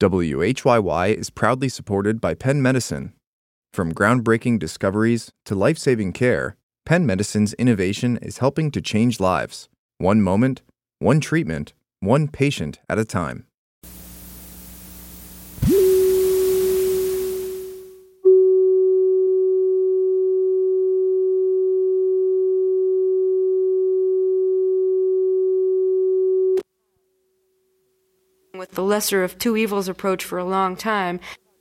WHYY is proudly supported by Penn Medicine. From groundbreaking discoveries to life-saving care, Penn Medicine's innovation is helping to change lives, one moment, one treatment, one patient at a time. With the lesser of two evils approach for a long time.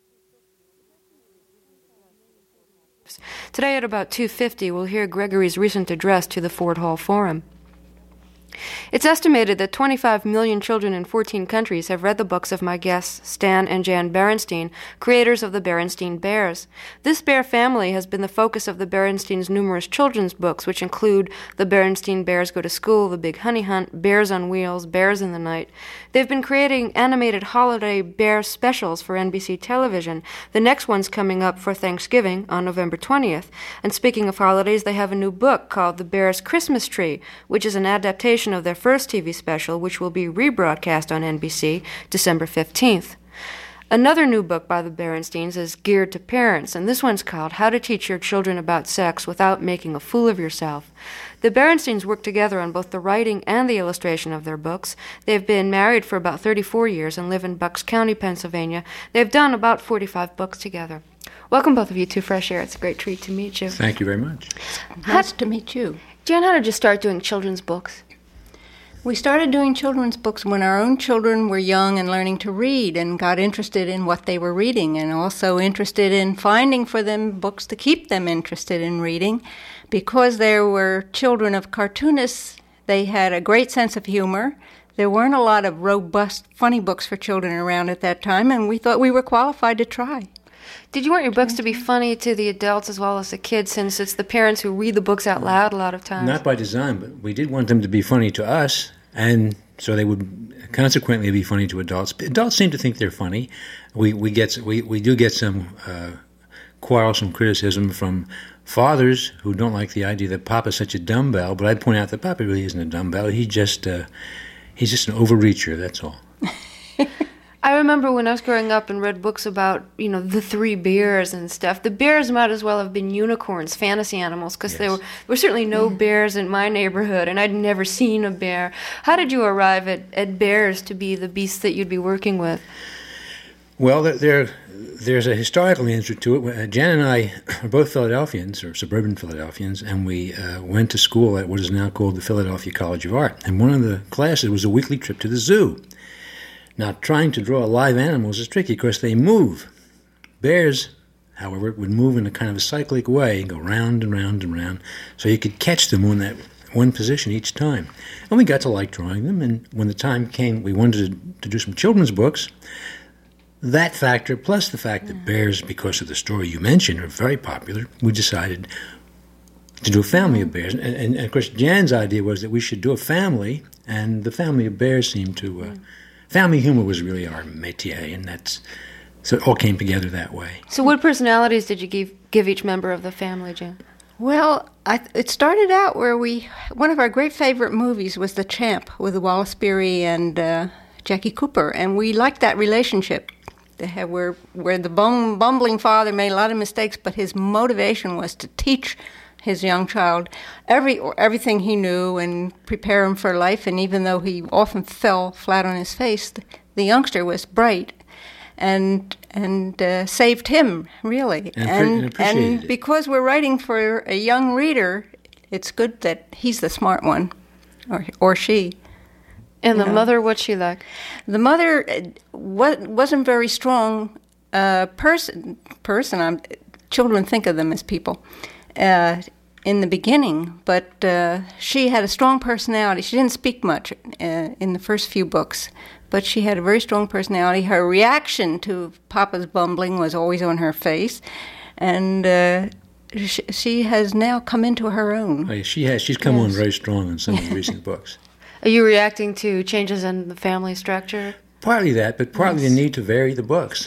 Today at about 2:50, we'll hear Gregory's recent address to the Ford Hall Forum. It's estimated that 25 million children in 14 countries have read the books of my guests, Stan and Jan Berenstein, creators of the Berenstein Bears. This bear family has been the focus of the Berensteins' numerous children's books, which include The Berenstein Bears Go to School, The Big Honey Hunt, Bears on Wheels, Bears in the Night. They've been creating animated holiday bear specials for NBC television. The next one's coming up for Thanksgiving on November 20th. And speaking of holidays, they have a new book called The Bears Christmas Tree, which is an adaptation of their first TV special, which will be rebroadcast on NBC December 15th. Another new book by the Berensteins is geared to parents, and this one's called How to Teach Your Children About Sex Without Making a Fool of Yourself. The Berensteins work together on both the writing and the illustration of their books. They've been married for about 34 years and live in Bucks County, Pennsylvania. They've done about 45 books together. Welcome, both of you, to Fresh Air. It's a great treat to meet you. Thank you very much. Nice to meet you. Jan, how did you start doing children's books? We started doing children's books when our own children were young and learning to read and got interested in what they were reading and also interested in finding for them books to keep them interested in reading. Because they were children of cartoonists, they had a great sense of humor. There weren't a lot of robust, funny books for children around at that time, and we thought we were qualified to try. Did you want your books to be funny to the adults as well as the kids, since it's the parents who read the books out loud a lot of times? Not by design, but we did want them to be funny to us, and so they would consequently be funny to adults. Adults seem to think they're funny. We do get some quarrelsome criticism from fathers who don't like the idea that Papa's such a dumbbell, but I'd point out that Papa really isn't a dumbbell. He's just an overreacher, that's all. I remember when I was growing up and read books about, the three bears and stuff. The bears might as well have been unicorns, fantasy animals, because there were certainly no bears in my neighborhood, and I'd never seen a bear. How did you arrive at bears to be the beasts that you'd be working with? Well, there's a historical answer to it. Jan and I are both Philadelphians, or suburban Philadelphians, and we went to school at what is now called the Philadelphia College of Art. And one of the classes was a weekly trip to the zoo. Now, trying to draw live animals is tricky because they move. Bears, however, would move in a kind of a cyclic way, go round and round and round, so you could catch them in that one position each time. And we got to like drawing them, and when the time came we wanted to do some children's books, that factor, plus the fact that bears, because of the story you mentioned, are very popular, we decided to do a family of bears. And of course, Jan's idea was that we should do a family, and the family of bears seemed to... family humor was really our métier, and so it all came together that way. So what personalities did you give each member of the family, Jan? Well, it started out where one of our great favorite movies was The Champ with Wallace Beery and Jackie Cooper, and we liked that relationship. Where the bumbling father made a lot of mistakes, but his motivation was to teach his young child everything he knew and prepare him for life. And even though he often fell flat on his face, the youngster was bright and saved him, really. And because we're writing for a young reader, it's good that he's the smart one, or she. And the mother, what's she like? The mother wasn't very strong person. Children think of them as people in the beginning, but she had a strong personality. She didn't speak much in the first few books, but she had a very strong personality. Her reaction to Papa's bumbling was always on her face, and she has now come into her own. Oh, yeah, she has. She's come on very strong in some of the recent books. Are you reacting to changes in the family structure? Partly that, but partly the need to vary the books.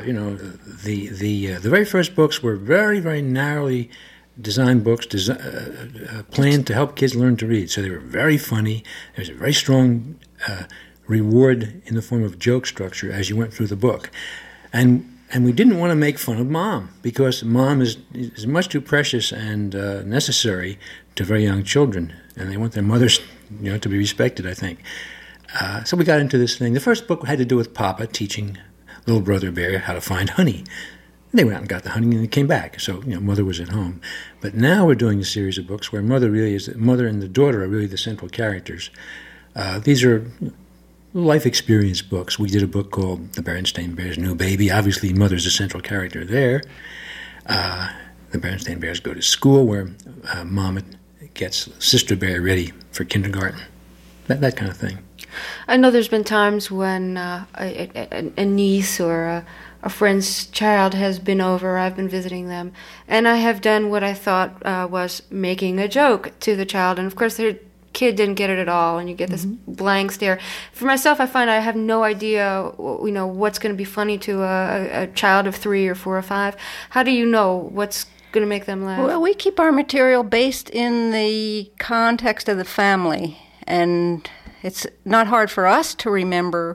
The very first books were very, very narrowly designed books, planned to help kids learn to read. So they were very funny. There was a very strong reward in the form of joke structure as you went through the book. And we didn't want to make fun of Mom, because Mom is much too precious and necessary to very young children, and they want their mothers, to be respected, I think. So we got into this thing. The first book had to do with Papa teaching little brother bear how to find honey. They went out and got the honey, and they came back. So, Mother was at home. But now we're doing a series of books where Mother and the daughter are really the central characters. These are life experience books. We did a book called The Berenstain Bears' New Baby. Obviously, Mother's the central character there. The Berenstain Bears go to school, where Mama gets Sister Bear ready for kindergarten. That kind of thing. I know there's been times when a niece or a friend's child has been over, I've been visiting them, and I have done what I thought was making a joke to the child, and of course their kid didn't get it at all, and you get this blank stare. For myself, I find I have no idea, what's going to be funny to a child of 3 or 4 or 5. How do you know what's going to make them laugh? Well, we keep our material based in the context of the family, and it's not hard for us to remember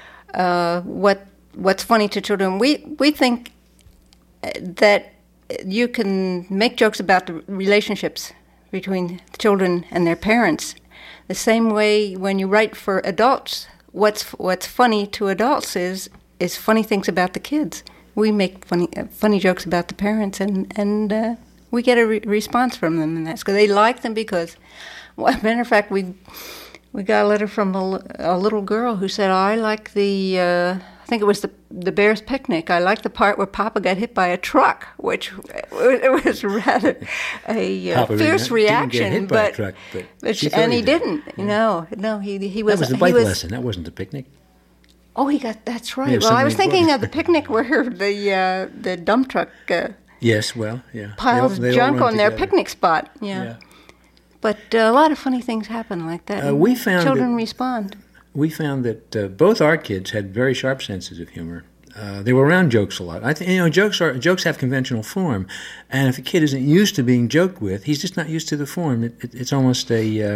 what's funny to children. We think that you can make jokes about the relationships between children and their parents. The same way when you write for adults, what's funny to adults is funny things about the kids. We make funny jokes about the parents, and we get a response from them, and that's because they like them. Because, well, as a matter of fact, we got a letter from a little girl who said, "I like I think it was the Bears picnic. I like the part where Papa got hit by a truck," which it was rather a fierce reaction. Didn't get hit by a truck, and he didn't. No, he was. That was the bike lesson. That wasn't the picnic. Oh, that's right. Yeah, well, I was thinking of the picnic where the dump truck yes, well, yeah, piles junk on their picnic spot. Yeah. But a lot of funny things happen like that. We found children respond. We found that both our kids had very sharp senses of humor. They were around jokes a lot. I think jokes have conventional form, and if a kid isn't used to being joked with, he's just not used to the form. It's almost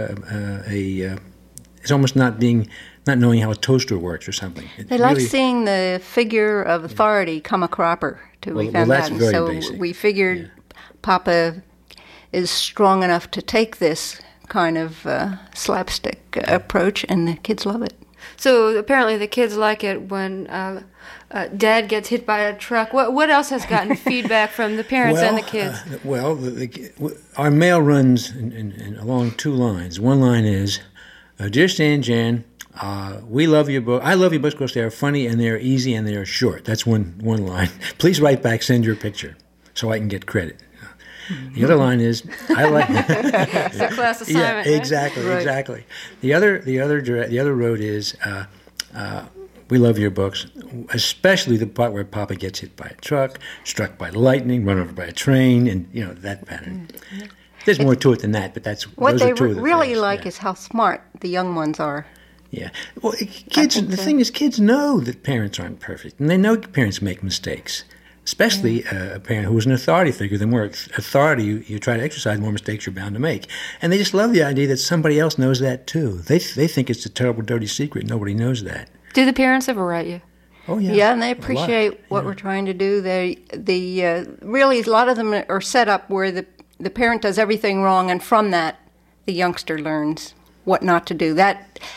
it's almost not knowing how a toaster works or something. They like seeing the figure of authority come a cropper. We found that's out. Very so basic. We figured Papa is strong enough to take this kind of slapstick approach, and the kids love it. So apparently the kids like it when Dad gets hit by a truck. What else has gotten feedback from the parents and the kids? Our mail runs in along 2 lines. One line is, "Dear Stan Jan, we love your book. I love your books because they are funny and they are easy and they are short." That's one line. Please write back, send your picture, so I can get credit. The other line is, "I like." It's a class assignment. Yeah, exactly, right? Exactly. The other road is, "We love your books, especially the part where Papa gets hit by a truck, struck by lightning, run over by a train, and that pattern." There's more to it than that, but what they two of the really things. like is how smart the young ones are. Yeah. Well, the thing is, kids know that parents aren't perfect, and they know parents make mistakes. Especially a parent who is an authority figure. The more authority you try to exercise, the more mistakes you're bound to make. And they just love the idea that somebody else knows that too. They think it's a terrible, dirty secret. Nobody knows that. Do the parents ever write you? Oh, yeah. Yeah, and they appreciate what we're trying to do. Really, a lot of them are set up where the parent does everything wrong, and from that, the youngster learns what not to do.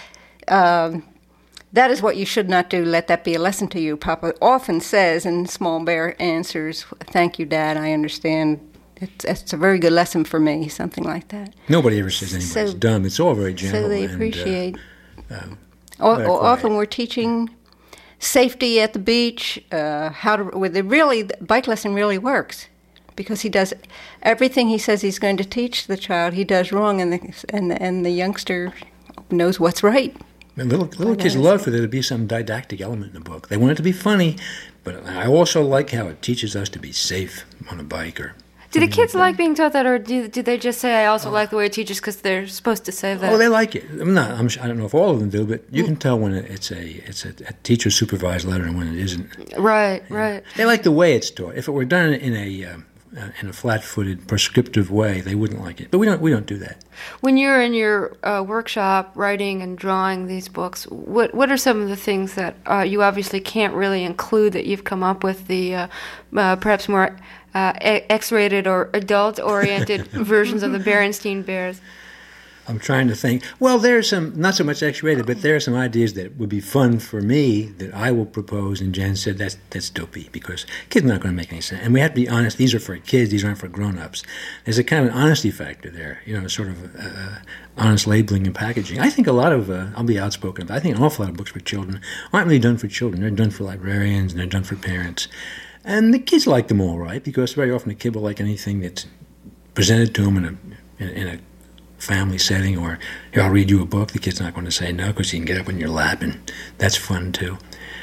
That is what you should not do. Let that be a lesson to you. Papa often says in Small Bear Answers, "Thank you, Dad. I understand. It's a very good lesson for me," something like that. Nobody ever says anybody's dumb. It's all very gentle. So they appreciate. Often we're teaching safety at the beach, the bike lesson really works, because he does everything he says he's going to teach the child, he does wrong, and the youngster knows what's right. And little kids love for there to be some didactic element in the book. They want it to be funny, but I also like how it teaches us to be safe on a bike. Do the kids like being taught that, or do they just say, "I also like the way it teaches," because they're supposed to say that? Oh, they like it. I don't know if all of them do, but you can tell when it's a teacher-supervised letter and when it isn't. Right. They like the way it's taught. If it were done in a in a flat-footed, prescriptive way, they wouldn't like it. But we don't do that. When you're in your workshop writing and drawing these books, what are some of the things that you obviously can't really include that you've come up with, the perhaps more X-rated or adult-oriented versions of the Berenstein Bears? I'm trying to think. Well, there's some, not so much X-rated, but there are some ideas that would be fun for me that I will propose. And Jen said that's dopey because kids are not going to make any sense. And we have to be honest. These are for kids. These aren't for grown-ups. There's a kind of an honesty factor there. Sort of honest labeling and packaging. I think a lot of I'll be outspoken, but I think an awful lot of books for children aren't really done for children. They're done for librarians and they're done for parents. And the kids like them all right because very often a kid will like anything that's presented to them in a family setting, or here, I'll read you a book. The kid's not going to say no because he can get up in your lap, and that's fun too.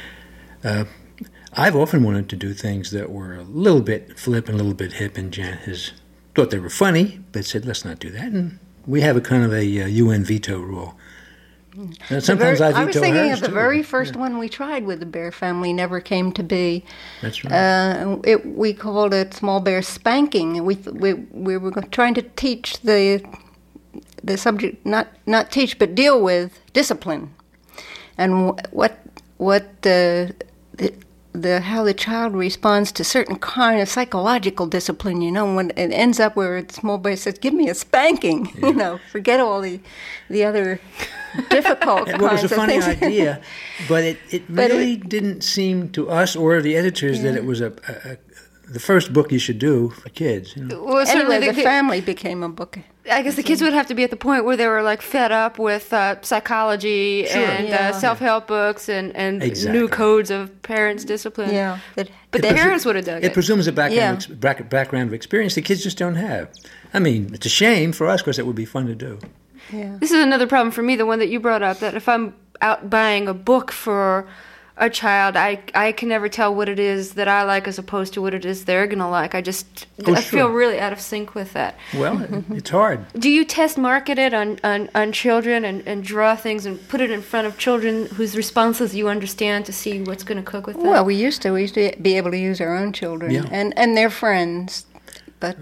I've often wanted to do things that were a little bit flip and a little bit hip, and Jan has thought they were funny, but said, let's not do that. And we have a kind of a UN veto rule. Sometimes I veto I was thinking of the too. very first one we tried with the Bear family, never came to be. That's right. We called it Small Bear Spanking. We were trying to teach the subject, not teach, but deal with discipline, and how the child responds to certain kind of psychological discipline. When it ends up where Small Bear says, "Give me a spanking," forget all the other difficult kinds of things. Well, it was a funny idea, but it really didn't seem to us or the editors that it was the first book you should do for kids. Well, anyway, the family became a book. I guess the kids would have to be at the point where they were like fed up with psychology and self-help books and exactly. new codes of parents' discipline. Yeah, but the parents would have dug it. It presumes a background of experience the kids just don't have. I mean, it's a shame for us because it would be fun to do. Yeah. This is another problem for me, the one that you brought up, that if I'm out buying a book for a child, I can never tell what it is that I like as opposed to what it is they're going to like. I feel really out of sync with that. Well, it's hard. Do you test market it on children and draw things and put it in front of children whose responses you understand to see what's going to cook with them? Well, we used to be able to use our own children and their friends, but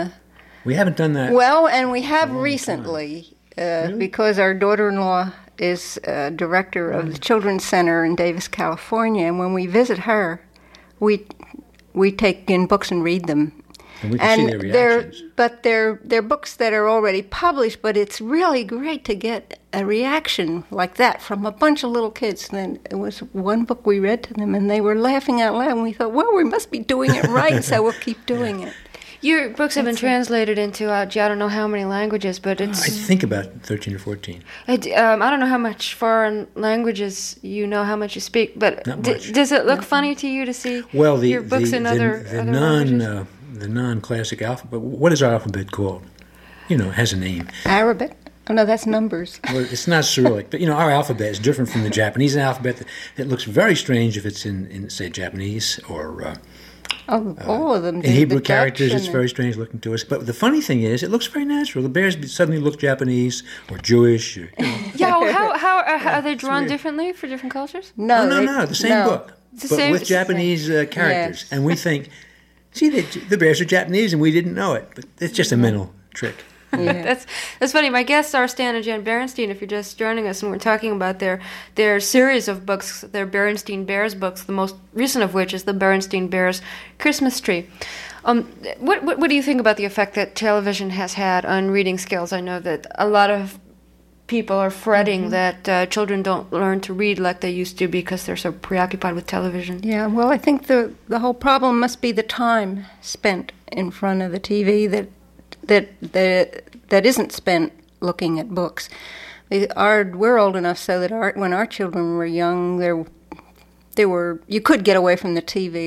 we haven't done that. Well, and we have recently because our daughter-in-law is director of the Children's Center in Davis, California, and when we visit her, we take in books and read them. And we can see their reactions. They're books that are already published, but it's really great to get a reaction like that from a bunch of little kids. And then it was one book we read to them, and they were laughing out loud, and we thought, well, we must be doing it right, so we'll keep doing it. Your books have been translated into, I don't know how many languages, but it's... I think about 13 or 14. I don't know how much foreign languages you know, how much you speak, but does it look funny to you to see your books in other languages? The non-classic alphabet, what is our alphabet called? It has a name. Arabic? Oh, no, that's numbers. Well, it's not Cyrillic, but, our alphabet is different from the Japanese alphabet. It looks very strange if it's in say, Japanese or... all of them do. In Hebrew characters, it's very strange looking to us. But the funny thing is, it looks very natural. The bears suddenly look Japanese or Jewish. How are they drawn differently for different cultures? No, the same book, but with Japanese characters. Yes. And we think, see, the bears are Japanese, and we didn't know it. But it's just a mental trick. Yeah. That's funny. My guests are Stan and Jan Berenstein, if you're just joining us, and we're talking about their series of books, their Berenstein Bears books, the most recent of which is the Berenstein Bears Christmas Tree. What do you think about the effect that television has had on reading skills? I know that a lot of people are fretting that children don't learn to read like they used to because they're so preoccupied with television. Yeah, well, I think the whole problem must be the time spent in front of the TV that isn't spent looking at books. We're old enough so that when our children were young, you could get away from the TV.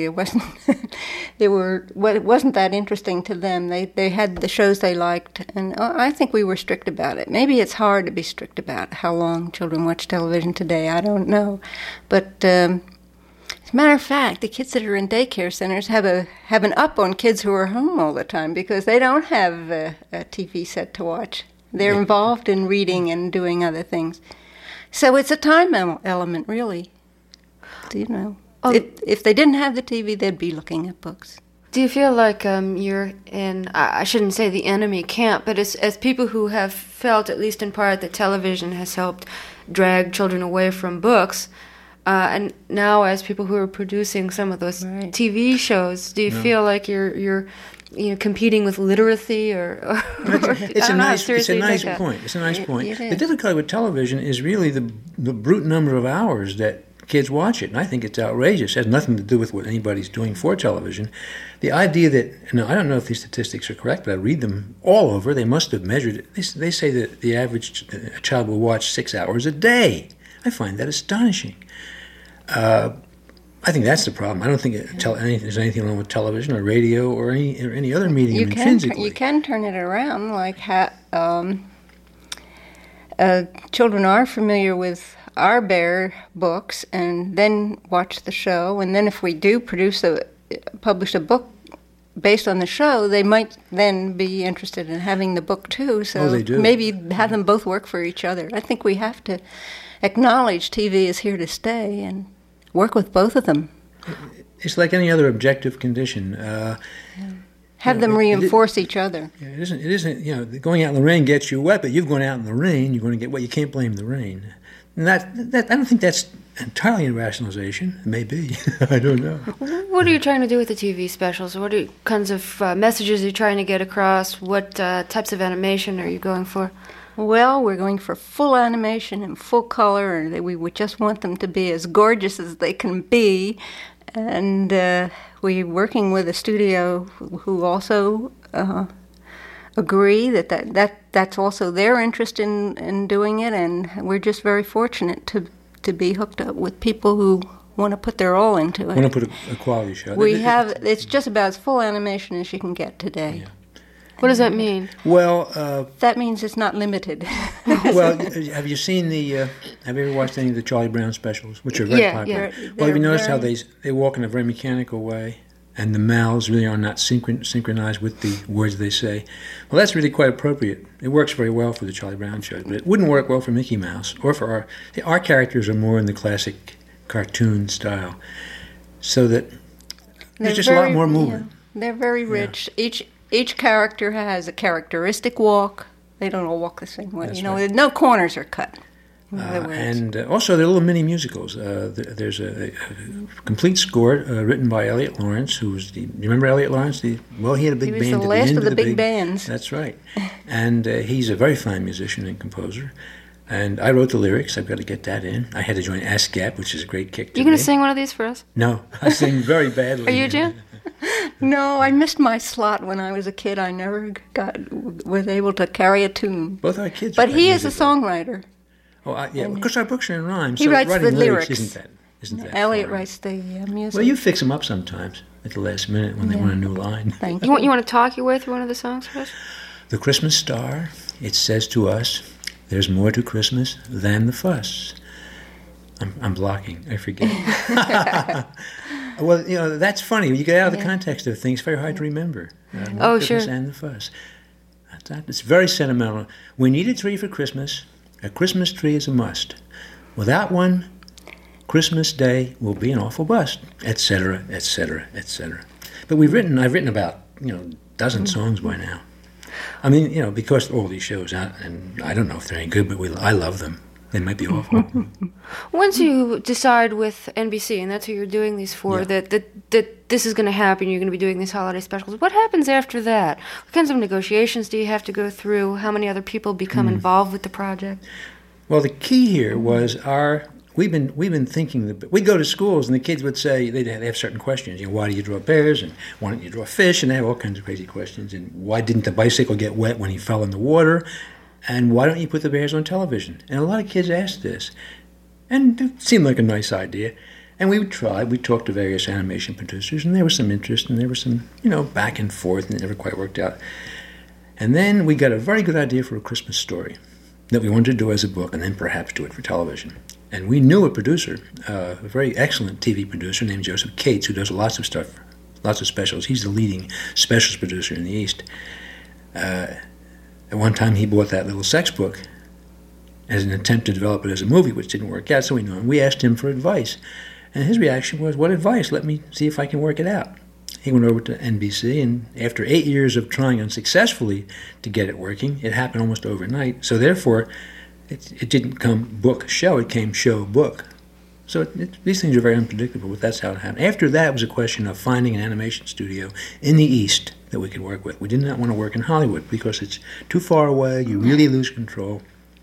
It wasn't that interesting to them. They had the shows they liked, and I think we were strict about it. Maybe it's hard to be strict about how long children watch television today. I don't know, but. As a matter of fact, the kids that are in daycare centers have an up on kids who are home all the time because they don't have a TV set to watch. They're involved in reading and doing other things. So it's a time element, really. If they didn't have the TV, they'd be looking at books. Do you feel like you're in, I shouldn't say the enemy camp, but as people who have felt, at least in part, that television has helped drag children away from books, and now as people who are producing some of those TV shows, do you feel like you're competing with literacy or it's a nice point. It's a nice point. The difficulty with television is really the brute number of hours that kids watch it, and I think it's outrageous. It has nothing to do with what anybody's doing for television. The idea that, I don't know if these statistics are correct, but I read them all over. They must have measured it. They say that the average child will watch 6 hours a day. I find that astonishing. I think that's the problem. I don't think there's anything wrong with television or radio or any other medium intrinsically. You can turn it around, like children are familiar with our Bear books and then watch the show, and then if we do publish a book based on the show, they might then be interested in having the book too. So they do. Maybe have them both work for each other. I think we have to acknowledge TV is here to stay and work with both of them. It's like any other objective condition. Have them reinforce each other. Yeah, it isn't. Going out in the rain gets you wet, but you've gone out in the rain, you're going to get wet. You can't blame the rain. And that I don't think that's entirely a rationalization. It may be. I don't know. What are you trying to do with the TV specials? What kinds of messages are you trying to get across? What types of animation are you going for? Well, we're going for full animation and full color, and we would just want them to be as gorgeous as they can be. And we're working with a studio who also agree that's also their interest in doing it, and we're just very fortunate to be hooked up with people who want to put their all into it. Want to put a quality show. It's just about as full animation as you can get today. Yeah. What does that mean? Well, that means it's not limited. Well, have you seen have you ever watched any of the Charlie Brown specials, which are very popular? Yeah. Well, have you noticed how they walk in a very mechanical way, and the mouths really are not synchronized with the words they say? Well, that's really quite appropriate. It works very well for the Charlie Brown shows, but it wouldn't work well for Mickey Mouse or for our characters are more in the classic cartoon style, so that there's just a lot more movement. Yeah, they're very rich. Each character has a characteristic walk. They don't all walk the same way. That's right. No corners are cut. And also, they're little mini musicals. There's a complete score written by Elliot Lawrence, who was you remember Elliot Lawrence? He had a big band. He was the last of the big bands. That's right. And he's a very fine musician and composer. And I wrote the lyrics. I've got to get that in. I had to join ASCAP, which is a great kick to me. You going to sing one of these for us? No, I sing very badly. Are you, Jan? No, I missed my slot when I was a kid. I never was able to carry a tune. Both our kids. But he is a songwriter. Oh, yeah, because our books are in rhyme. He writes the lyrics. Isn't that Elliot foreign? writes the music. Well, you fix them up sometimes at the last minute when they want a new line. Thank you. You want to talk your way through one of the songs for us? The Christmas star, it says to us, there's more to Christmas than the fuss. I'm blocking. I forget. Well, that's funny. When you get out of the context of things, it's very hard to remember. Christmas and the fuss. It's very sentimental. We need a tree for Christmas. A Christmas tree is a must. Without one, Christmas Day will be an awful bust, etc., etc., etc. But I've written about a dozen songs by now. I mean, because all these shows, and I don't know if they're any good, but I love them. They might be awful. Once you decide with NBC, and that's who you're doing these for, that this is going to happen, you're going to be doing these holiday specials, what happens after that? What kinds of negotiations do you have to go through? How many other people become involved with the project? Well, the key here was we've been thinking that we'd go to schools and the kids would say they have certain questions. Why do you draw bears, and why don't you draw fish? And they have all kinds of crazy questions. And why didn't the bicycle get wet when he fell in the water? And why don't you put the bears on television? And a lot of kids asked this, and it seemed like a nice idea. And we tried. We talked to various animation producers, and there was some interest, and there was some back and forth, and it never quite worked out. And then we got a very good idea for a Christmas story that we wanted to do as a book, and then perhaps do it for television. And we knew a producer, a very excellent TV producer named Joseph Cates, who does lots of stuff, lots of specials. He's the leading specials producer in the East. At one time, he bought that little sex book as an attempt to develop it as a movie, which didn't work out, so we knew him. We asked him for advice, and his reaction was, "What advice? Let me see if I can work it out." he went over to NBC, and after 8 years of trying unsuccessfully to get it working, it happened almost overnight. So therefore, it didn't come book, show, it came show, book. So these things are very unpredictable, but that's how it happened. After that, it was a question of finding an animation studio in the East that we could work with. We did not want to work in Hollywood because it's too far away, you really lose control.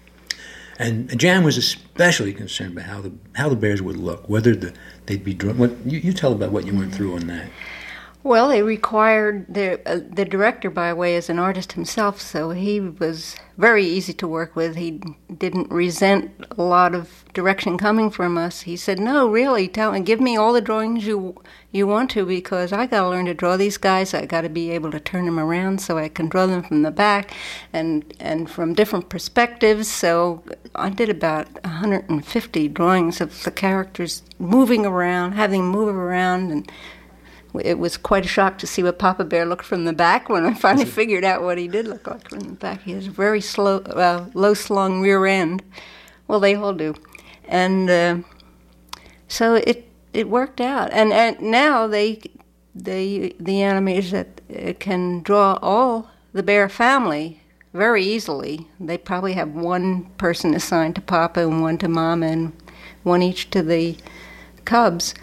And Jan was especially concerned about how the bears would look, whether they'd be drawn. You tell about what you went through on that. Well, they required the director, by the way, as an artist himself, so he was very easy to work with. He didn't resent a lot of direction coming from us. He said, "No, really, give me all the drawings you want to, because I got to learn to draw these guys. I got to be able to turn them around so I can draw them from the back and from different perspectives." So I did about 150 drawings of the characters moving around, having them move around, and it was quite a shock to see what Papa Bear looked from the back when I finally figured out what he did look like from the back. He has a very low-slung rear end. Well, they all do. And so it worked out. And now the animators that can draw all the bear family very easily. They probably have one person assigned to Papa and one to Mama and one each to the cubs.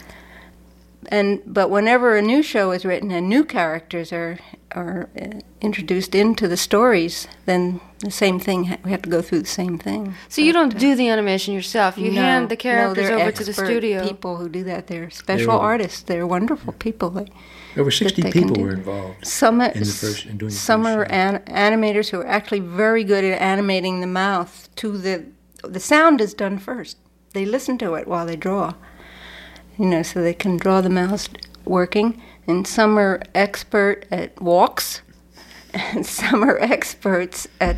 But whenever a new show is written and new characters are introduced into the stories, then the same thing, we have to go through the same thing. So you don't do the animation yourself. You hand the characters over to the studio. People who do that. They're special artists. They're wonderful people. Over 60 people were involved some in doing the first animators who are actually very good at animating the mouth to the sound is done first. They listen to it while they draw. So they can draw the mouths working, and some are expert at walks, and some are experts at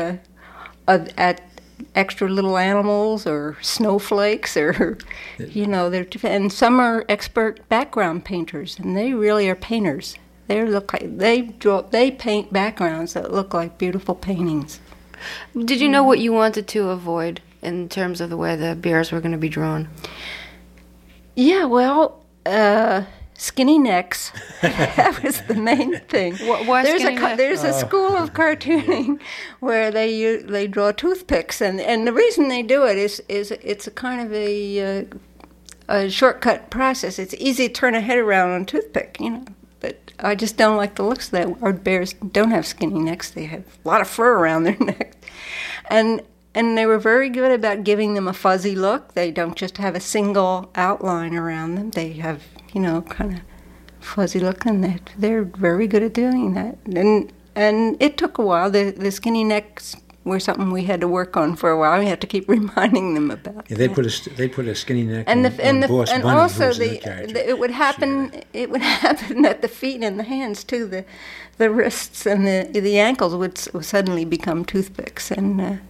extra little animals or snowflakes, or and some are expert background painters, and they really are painters. They paint backgrounds that look like beautiful paintings. Did you know what you wanted to avoid in terms of the way the bears were going to be drawn? Yeah, well, skinny necks. That was the main thing. Why skinny necks? There's a school of cartooning where they draw toothpicks, and the reason they do it is it's a kind of a shortcut process. It's easy to turn a head around on a toothpick, But I just don't like the looks of that. Our bears don't have skinny necks. They have a lot of fur around their neck, and they were very good about giving them a fuzzy look. They don't just have a single outline around them. They have, kind of fuzzy look, and they're very good at doing that. And it took a while. The skinny necks were something we had to work on for a while. We had to keep reminding them about. Yeah, they put a skinny neck on Boss and Bunny, also it would happen. It would happen at the feet and the hands too. The wrists and the ankles would suddenly become toothpicks, and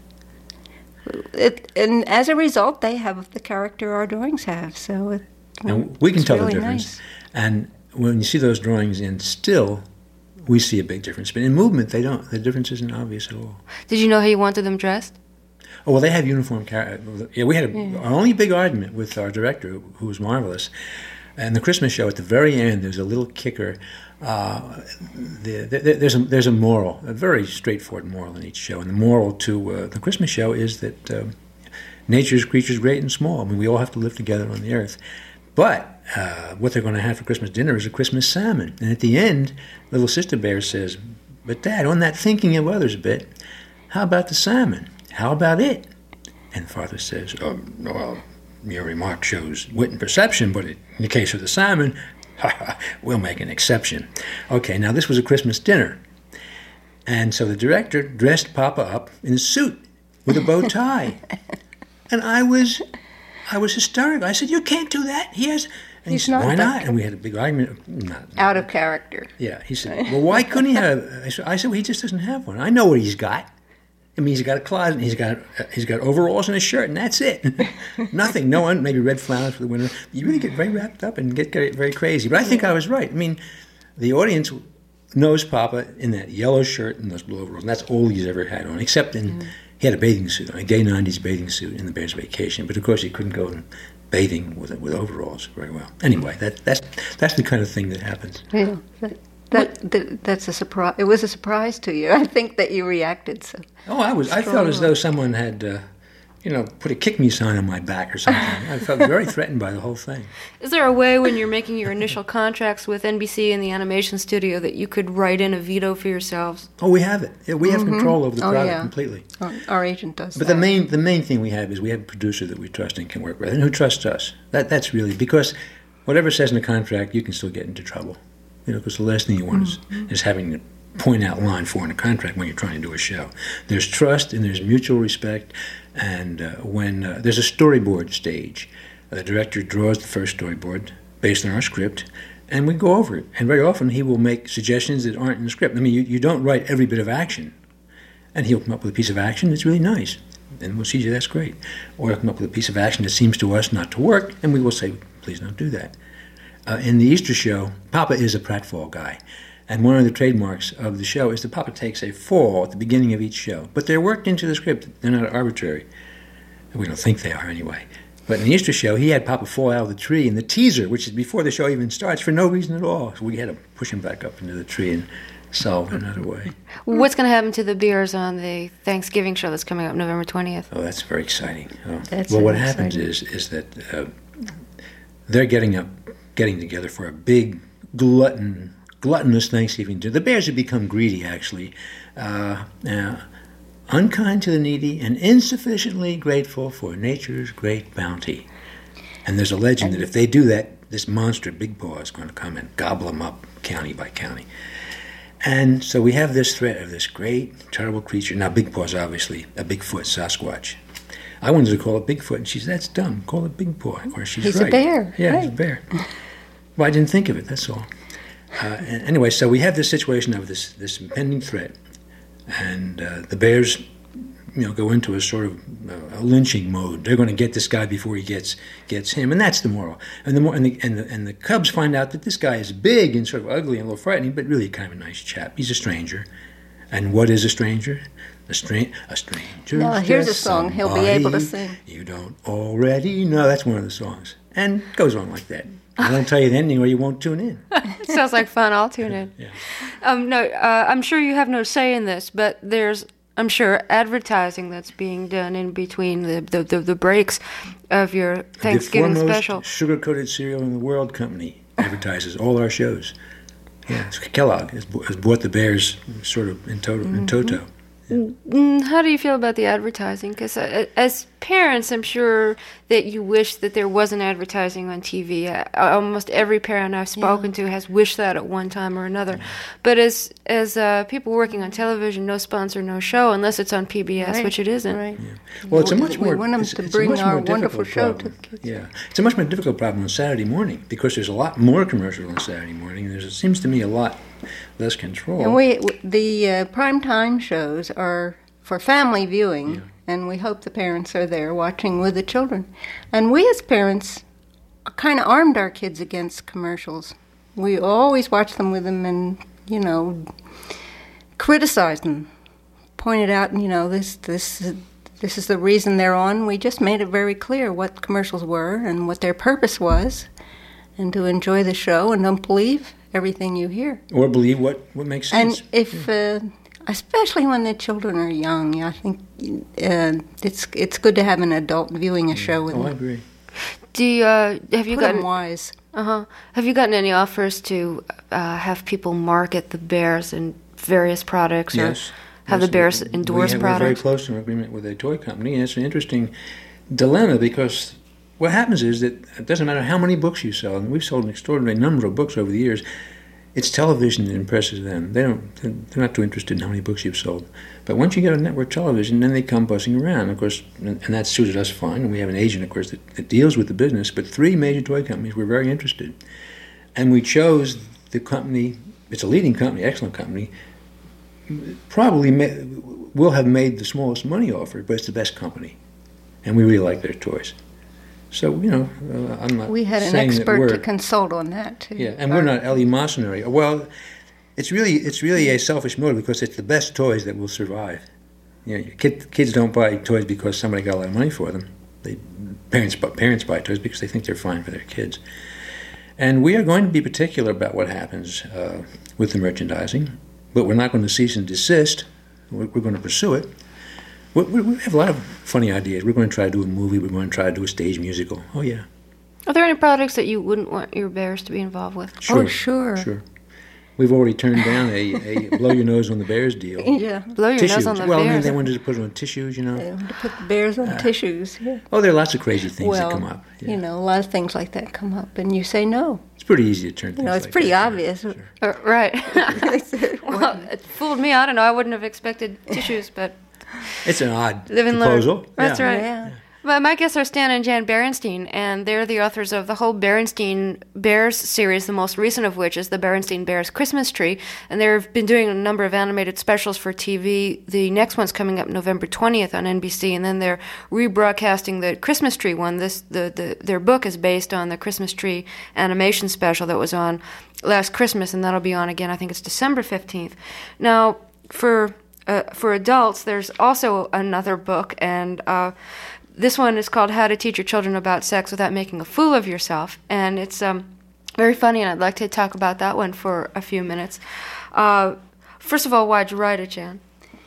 as a result, they have the character our drawings have. So and we can tell really the difference. Nice. And when you see those drawings in still, we see a big difference. But in movement, they don't. The difference isn't obvious at all. Did you know how you wanted them dressed? Oh, well, they have uniform characters. Yeah, we had our only big argument with our director, who was marvelous. And the Christmas show, at the very end, there's a little kicker. There's a moral, a very straightforward moral in each show. And the moral to the Christmas show is that nature's creatures great and small. I mean, we all have to live together on the earth. But what they're going to have for Christmas dinner is a Christmas salmon. And at the end, little Sister Bear says, "But Dad, on that thinking of others bit, how about the salmon? How about it?" And Father says, "Well, your remark shows wit and perception, but in the case of the salmon, we'll make an exception." Okay, now this was a Christmas dinner. And so the director dressed Papa up in a suit with a bow tie. And I was hysterical. I said, "You can't do that. And he said, "Why not?" And we had a big argument. Out of character. Yeah, he said, "Well, why couldn't he have?" I said, "Well, he just doesn't have one. I know what he's got. I mean, he's got a closet, and he's got overalls and a shirt, and that's it. Nothing. No one. Maybe red flowers for the winter. You really get very wrapped up and get very crazy." But I think I was right. I mean, the audience knows Papa in that yellow shirt and those blue overalls, and that's all he's ever had on, except he had a bathing suit, a gay '90s bathing suit in the Bear's Vacation. But of course, he couldn't go bathing with overalls very well. Anyway, that's the kind of thing that happens. Yeah, that's a surprise. It was a surprise to you. I think that you reacted so. Oh, I felt as though someone had, put a kick me sign on my back or something. I felt very threatened by the whole thing. Is there a way when you're making your initial contracts with NBC and the animation studio that you could write in a veto for yourselves? Oh, we have it. Yeah, we have control over the product completely. Our agent does. But the main thing we have is we have a producer that we trust and can work with, and who trusts us. That's really, because whatever it says in the contract, you can still get into trouble. Because the last thing you want is having to point out line 4 in a contract when you're trying to do a show. There's trust and there's mutual respect, and when there's a storyboard stage, the director draws the first storyboard based on our script, and we go over it. And very often he will make suggestions that aren't in the script. I mean, you don't write every bit of action, and he'll come up with a piece of action that's really nice, and we'll say, that's great. Or he'll come up with a piece of action that seems to us not to work, and we will say, please don't do that. In the Easter show, Papa is a pratfall guy. And one of the trademarks of the show is that Papa takes a fall at the beginning of each show. But they're worked into the script. They're not arbitrary. We don't think they are anyway. But in the Easter show, he had Papa fall out of the tree in the teaser, which is before the show even starts, for no reason at all. So we had to push him back up into the tree and solve it another way. What's going to happen to the beers on the Thanksgiving show that's coming up November 20th? Oh, that's very exciting. That's what very happens exciting. is that they're getting together for a big gluttonous Thanksgiving dinner. The Bears have become greedy, actually. Unkind to the needy and insufficiently grateful for nature's great bounty. And there's a legend that if they do that, this monster, Big Paw, is going to come and gobble them up county by county. And so we have this threat of this great, terrible creature. Now, Big Paw is obviously a Bigfoot Sasquatch. I wanted to call it Bigfoot, and she said, that's dumb. Call it Big Paw. Of course, she's He's right. a bear. Yeah, right. he's a bear. Well, I didn't think of it, that's all. And anyway, so we have this situation of this impending threat, and the Bears, go into a sort of a lynching mode. They're going to get this guy before he gets him, and that's the moral. And the Cubs find out that this guy is big and sort of ugly and a little frightening, but really kind of a nice chap. He's a stranger, and what is a stranger? A stranger. Now, here's a song he'll be able to sing. You don't already know. That's one of the songs, and it goes on like that. I won't tell you the ending, or you won't tune in. Sounds like fun. I'll tune in. Yeah. I'm sure you have no say in this, but there's, I'm sure, advertising that's being done in between the breaks of your Thanksgiving special. special. The sugar-coated cereal in the world company advertises all our shows. Yeah, Kellogg has bought the Bears sort of in toto. How do you feel about the advertising? Because as parents, I'm sure that you wish that there wasn't advertising on TV. Almost every parent I've spoken to has wished that at one time or another. Yeah. But as people working on television, no sponsor, no show, unless it's on PBS, right. which it isn't. Right. Yeah. Well, it's a much more. We want them to bring our wonderful show to the kids. Yeah, it's a much more difficult problem on Saturday morning because there's a lot more commercials on Saturday morning. And it seems to me a lot less control. And the primetime shows are for family viewing, and we hope the parents are there watching with the children. And we as parents kind of armed our kids against commercials. We always watch them with them and, criticize them, pointed out, this is the reason they're on. We just made it very clear what commercials were and what their purpose was, and to enjoy the show and don't believe everything you hear. Or believe what makes sense. And if, especially when the children are young, I think it's good to have an adult viewing a show with them. I agree. Have you gotten wise? Have you gotten any offers to have people market the Bears in various products, or have the Bears endorse products? We're very close to an agreement with a toy company, and it's an interesting dilemma because what happens is that it doesn't matter how many books you sell, and we've sold an extraordinary number of books over the years. It's television that impresses them. They're not too interested in how many books you've sold. But once you get on network television, then they come buzzing around, of course, and that suited us fine. And we have an agent, of course, that deals with the business. But 3 major toy companies were very interested, and we chose the company. It's a leading company, excellent company. Probably will have made the smallest money offer, but it's the best company, and we really like their toys. So, I'm not. We had an expert to consult on that too. Yeah, and we're not eleemosynary. Well, it's really a selfish motive because it's the best toys that will survive. Kids don't buy toys because somebody got a lot of money for them. Parents buy toys because they think they're fine for their kids. And we are going to be particular about what happens with the merchandising, but we're not going to cease and desist. We're going to pursue it. We have a lot of funny ideas. We're going to try to do a movie. We're going to try to do a stage musical. Oh, yeah. Are there any projects that you wouldn't want your bears to be involved with? Sure. Oh, sure. Sure. We've already turned down a blow your nose on the bears deal. Yeah. Blow your Tissues. nose on the Well, bears. they wanted to put it on tissues, you know. They want to put the bears on tissues. Yeah. Oh, there are lots of crazy things Well, that come up. Yeah. you know, a lot of things like that come up, and you say no. It's pretty easy to turn things You know, it's like pretty that. obvious. Sure. Right. Well, it fooled me. I don't know. I wouldn't have expected tissues, but It's an odd live and learn. proposal. That's Yeah. right. Yeah. Well, my guests are Stan and Jan Berenstein, and they're the authors of the whole Berenstein Bears series, the most recent of which is the Berenstein Bears Christmas Tree. And they've been doing a number of animated specials for TV. The next one's coming up November 20th on NBC, and then they're rebroadcasting the Christmas Tree one. Their book is based on the Christmas Tree animation special that was on last Christmas, and that'll be on again, I think it's December 15th. Now, for adults, there's also another book, and this one is called How to Teach Your Children About Sex Without Making a Fool of Yourself, and it's very funny, and I'd like to talk about that one for a few minutes. First of all, why'd you write it, Jan?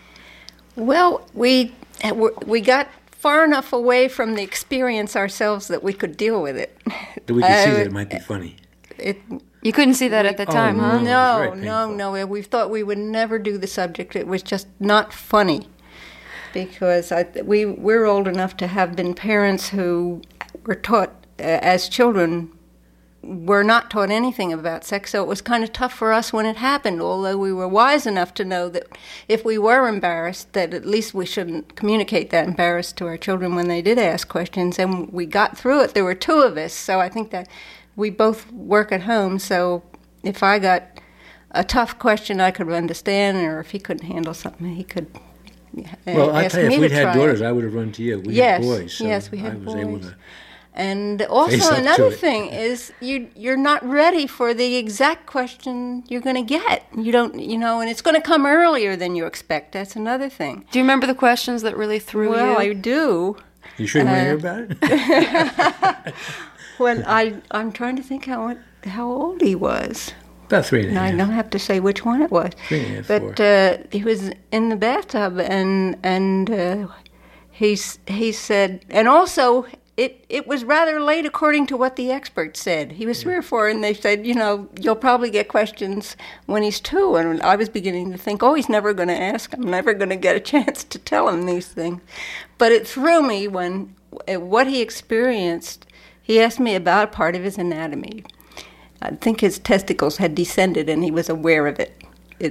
Well, we got far enough away from the experience ourselves that we could deal with it. That we can see that it might be funny. You couldn't see that at the time, huh? No. It's very No, painful. we thought we would never do the subject. It was just not funny. Because we're old enough to have been parents who were taught, as children, were not taught anything about sex, so it was kind of tough for us when it happened, although we were wise enough to know that if we were embarrassed, that at least we shouldn't communicate that embarrassed to our children when they did ask questions, and we got through it. There were two of us, so I think that we both work at home, so if I got a tough question I could understand, or if he couldn't handle something, he could... Well, I tell you, if we'd had daughters, I would have run to you. We had boys, so yes, we had I was boys. able to. And face also up another to it. thing is you're not ready for the exact question you're going to get. You don't, and it's going to come earlier than you expect. That's another thing. Do you remember the questions that really threw you? Well, I do. You sure you want to hear about it? Well, I'm trying to think how old he was. About 3 and a And I half. don't have to say which one it was. 3 and a half, But he was in the bathtub, and he said, and also it was rather late according to what the experts said. He was 3 or 4, and they said, you'll probably get questions when he's 2. And I was beginning to think, he's never going to ask. I'm never going to get a chance to tell him these things. But it threw me when what he experienced. He asked me about part of his anatomy. I think his testicles had descended, and he was aware of it.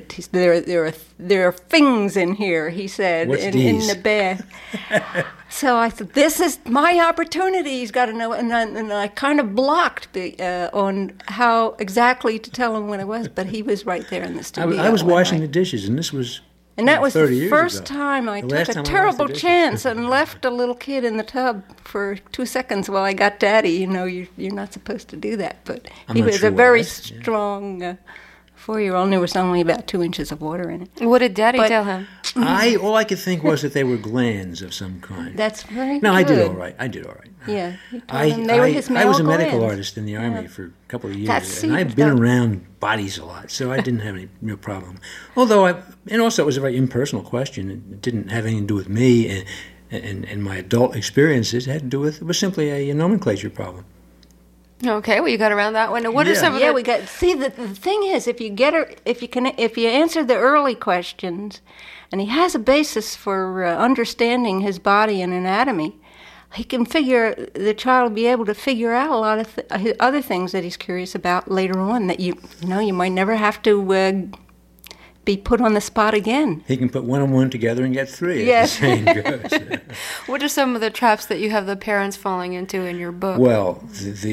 There are things in here, he said, What's in these? the bath. So I said, this is my opportunity. He's got to know. And I kind of blocked on how exactly to tell him when it was, but he was right there in the studio. I was when washing the dishes, and this was. And that was 30 the years first ago. time I The last took time a I terrible washed the dishes. chance and left a little kid in the tub for 2 seconds while I got Daddy. You're not supposed to do that. But I'm he not was sure a what very I said, yeah. strong 4-year-old, and there was only about 2 inches of water in it. What did Daddy But- tell him? All I could think was that they were glands of some kind. That's very good. No, I did all right. Yeah, you told him they were his I male was a medical glands. artist in the Army for a couple of years, That's- and see, I've been that- around bodies a lot, so I didn't have any real problem. Although, and also it was a very impersonal question. It didn't have anything to do with me and my adult experiences. It had to do with, it was simply a nomenclature problem. Okay, well, you got around that one. What are Yeah. some of Yeah, the... we got. See, the thing is, if you answer the early questions, and he has a basis for understanding his body and anatomy, the child will be able to figure out a lot of other things that he's curious about later on that you might never have to be put on the spot again. He can put 1 and 1 together and get 3, Yes. as the saying goes. What are some of the traps that you have the parents falling into in your book? Well,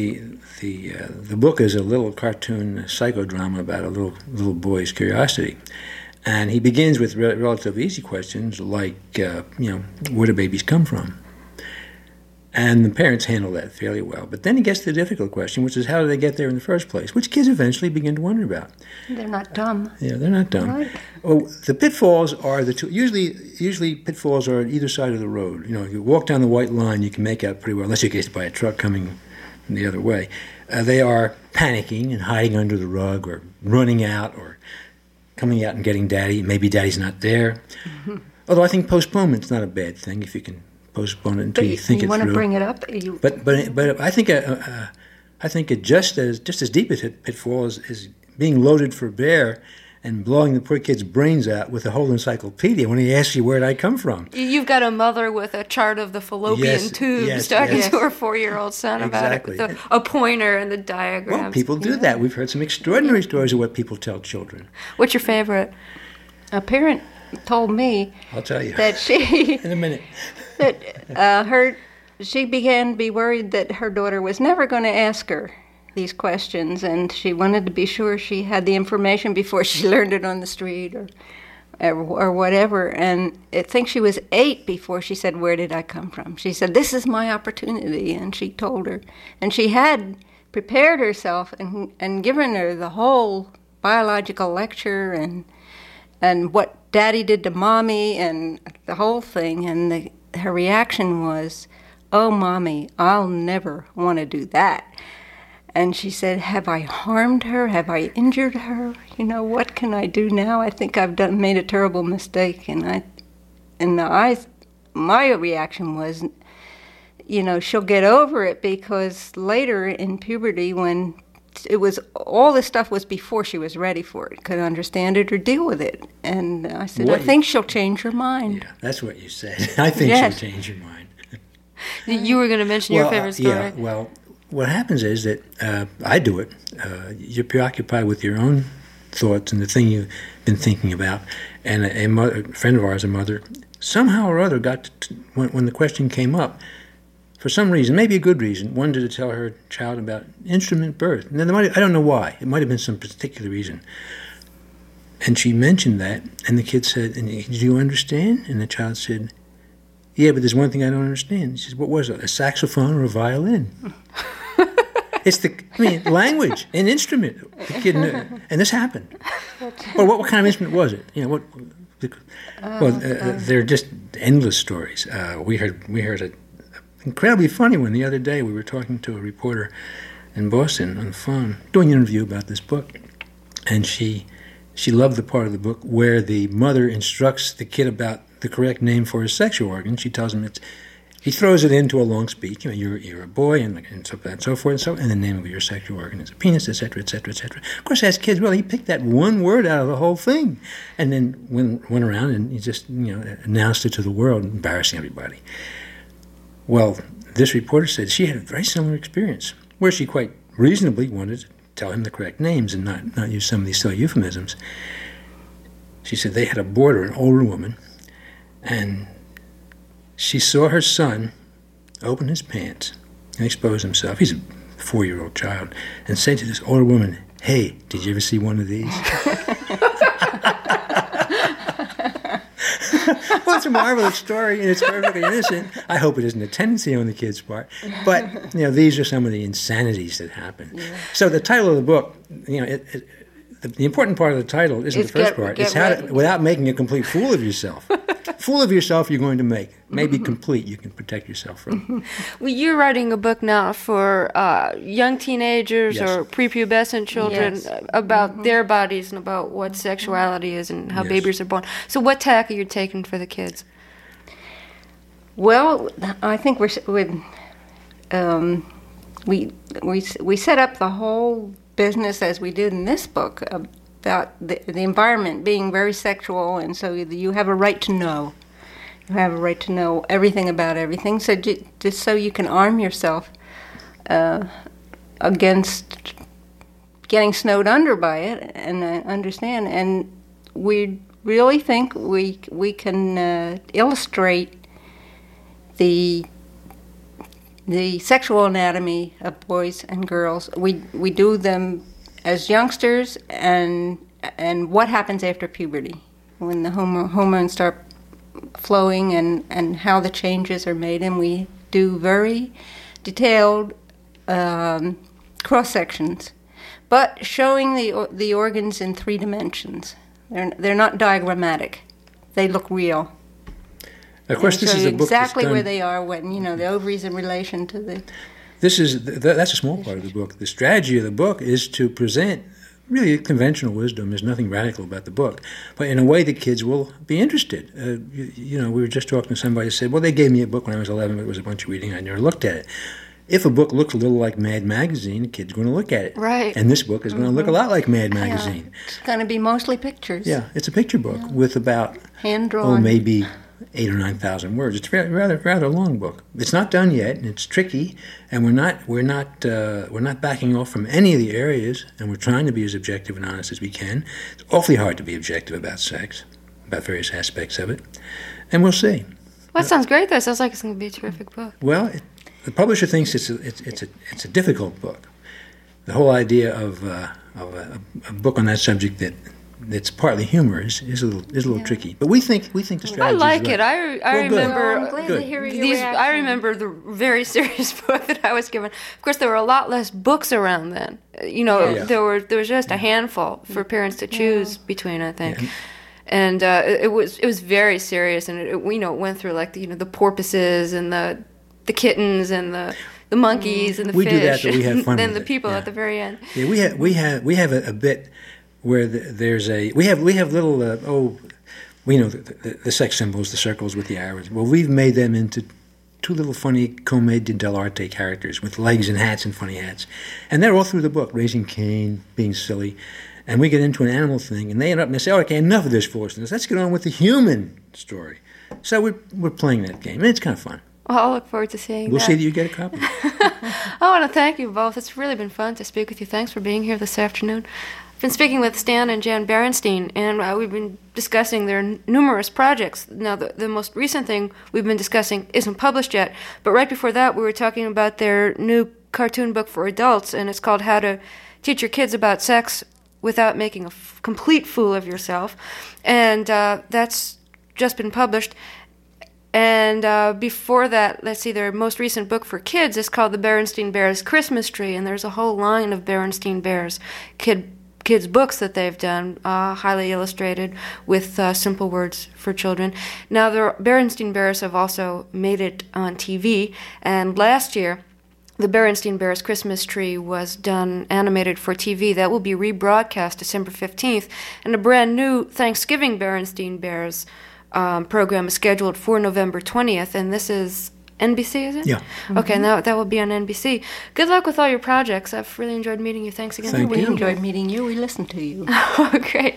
the book is a little cartoon psychodrama about a little boy's curiosity, and he begins with relatively easy questions like, where do babies come from? And the parents handle that fairly well. But then it gets to the difficult question, which is how do they get there in the first place, which kids eventually begin to wonder about. They're not dumb. Yeah, they're not dumb. Right. Well, the pitfalls are the two. Usually pitfalls are on either side of the road. If you walk down the white line, you can make out pretty well, unless you get hit by a truck coming the other way. They are panicking and hiding under the rug, or running out, or coming out and getting daddy. Maybe daddy's not there. Mm-hmm. Although I think postponement's not a bad thing if you can postpone it until you think it through. You want to bring it up? But I think it just as deep a pitfall is being loaded for bear and blowing the poor kid's brains out with a whole encyclopedia when he asks you where'd I come from. You've got a mother with a chart of the fallopian tubes talking to her 4-year-old son about it, with a pointer and the diagrams. Well, people do that. We've heard some extraordinary stories of what people tell children. What's your favorite? A parent told me, I'll tell you, that she in a minute, that she began to be worried that her daughter was never going to ask her these questions, and she wanted to be sure she had the information before she learned it on the street or whatever. And I think she was 8 before she said, "Where did I come from?" She said, "This is my opportunity," and she told her, and she had prepared herself and given her the whole biological lecture and what Daddy did to Mommy and the whole thing, and her reaction was, "Oh, Mommy, I'll never want to do that." And she said, "Have I harmed her? Have I injured her? What can I do now? I think I've made a terrible mistake." And my reaction was, she'll get over it, because later in puberty, when all this stuff was before she was ready for it, could understand it or deal with it. And I said, I think she'll change her mind. Yeah, that's what you said. I think she'll change her mind. You were going to mention your favorite story. Yeah, well, what happens is that I do it. You're preoccupied with your own thoughts and the thing you've been thinking about. And a friend of ours, a mother, somehow or other got to, when the question came up, for some reason, maybe a good reason, wanted to tell her child about instrument birth. And I don't know why. It might have been some particular reason. And she mentioned that, and the kid said, "Do you understand?" And the child said, "Yeah, but there's one thing I don't understand." She said, "What was it, a saxophone or a violin?" It's language, an instrument. The kid knew, and this happened. Well, what kind of instrument was it? There are just endless stories. We heard a incredibly funny one the other day. We were talking to a reporter in Boston on the phone, doing an interview about this book, and she loved the part of the book where the mother instructs the kid about the correct name for his sexual organ. She tells him he throws it into a long speech. You're a boy, and so on and so forth, and the name of your sexual organ is a penis, etc., etc., etc. Of course, as kids, he picked that one word out of the whole thing, and then went around and he just announced it to the world, embarrassing everybody. Well, this reporter said she had a very similar experience, where she quite reasonably wanted to tell him the correct names and not use some of these silly euphemisms. She said they had a boarder, an older woman, and she saw her son open his pants and expose himself. He's a 4-year-old child, and said to this older woman, "Hey, did you ever see one of these?" Well, it's a marvelous story, and it's perfectly innocent. I hope it isn't a tendency on the kid's part. But, these are some of the insanities that happen. Yeah. So the title of the book, the important part of the title isn't the first part. It's how to, without making a complete fool of yourself. Fool of yourself you're going to make. Maybe complete you can protect yourself from. Well, you're writing a book now for young teenagers or prepubescent children about their bodies and about what sexuality is and how babies are born. So what tack are you taking for the kids? Well, I think we set up the whole business as we did in this book about the environment being very sexual, and so you have a right to know. You have a right to know everything about everything, so just so you can arm yourself against getting snowed under by it and understand. And we really think we can illustrate the sexual anatomy of boys and girls. We do them as youngsters, and what happens after puberty when the hormones start flowing, and how the changes are made, and we do very detailed cross sections, but showing the organs in 3 dimensions. They're not diagrammatic. They look real. Of course, this is a book exactly that's done, where they are when the ovaries in relation to the. That's a small part of the book. The strategy of the book is to present really conventional wisdom. There's nothing radical about the book, but in a way that kids will be interested. We were just talking to somebody who said, "Well, they gave me a book when I was 11, but it was a bunch of reading. I never looked at it." If a book looks a little like Mad Magazine, a kid's going to look at it. Right. And this book is going to look a lot like Mad Magazine. Yeah, it's going to be mostly pictures. Yeah, it's a picture book with about hand-drawn. maybe 8,000 or 9,000 words. It's a rather long book. It's not done yet, and it's tricky. And we're not backing off from any of the areas, and we're trying to be as objective and honest as we can. It's awfully hard to be objective about sex, about various aspects of it, and we'll see. Well, that sounds great. That sounds like it's going to be a terrific book. Well, the publisher thinks it's a difficult book. The whole idea of a book on that subject that's partly humor is a little tricky. But we think the strategy. I like is right. it. I remember. I'm glad to hear your reaction. I remember the very serious book that I was given. Of course, there were a lot less books around then. There was just a handful for parents to choose between, I think. Yeah. And it was very serious, and it went through like the porpoises and the kittens and the monkeys and the we fish. We do that, but we have fun. Then with the people it. at the very end. Yeah, we have a bit where we have little the sex symbols, the circles with the arrows. Well, we've made them into 2 little funny commedia dell'arte characters with legs and hats and funny hats, and they're all through the book, raising Cain, being silly. And we get into an animal thing, and they end up and they say, "Okay, enough of this foolishness. Let's get on with the human story." So we're playing that game, and it's kind of fun. Well, I'll look forward to seeing We'll that. see that you get a copy. I want to thank you both. It's really been fun to speak with you. Thanks for being here this afternoon. I've been speaking with Stan and Jan Berenstein, and we've been discussing their numerous projects. Now, the most recent thing we've been discussing isn't published yet, but right before that, we were talking about their new cartoon book for adults, and it's called How to Teach Your Kids About Sex Without Making a Complete Fool of Yourself. And that's just been published. And before that, let's see, their most recent book for kids is called The Berenstein Bears Christmas Tree, and there's a whole line of Berenstein Bears kids' books that they've done, highly illustrated with simple words for children. Now, the Berenstein Bears have also made it on TV, and last year, the Berenstein Bears Christmas Tree was done animated for TV. That will be rebroadcast December 15th, and a brand new Thanksgiving Berenstein Bears program is scheduled for November 20th, and this is NBC, is it? Yeah. Okay, now that will be on NBC. Good luck with all your projects. I've really enjoyed meeting you. Thanks again. Thank We you. enjoyed meeting you. We listened to you. Great.